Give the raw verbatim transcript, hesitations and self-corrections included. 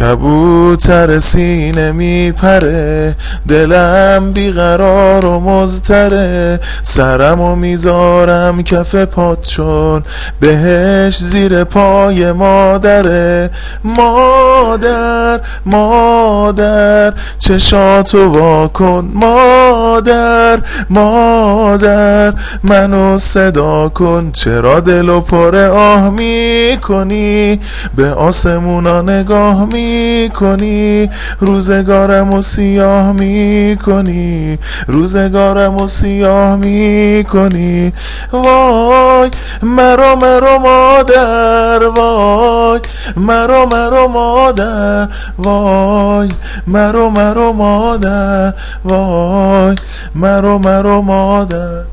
کبوتر سینه میپره، دلم بیقرار و مضطره، سرمو میذارم کف پات چون بهش زیر پای مادره. مادر مادر چشاتو واکن، مادر مادر منو صدا کن، چرا دلو پر آه میکنی، به آسمونا نگاه میکنی، روزگارمو سیاه میکنی، روزگارمو سیاه میکنی. وای مرا مرا مادر، وای مرا مرا مادر، وای مرا مرا مادر، وای مرا مرا مادر.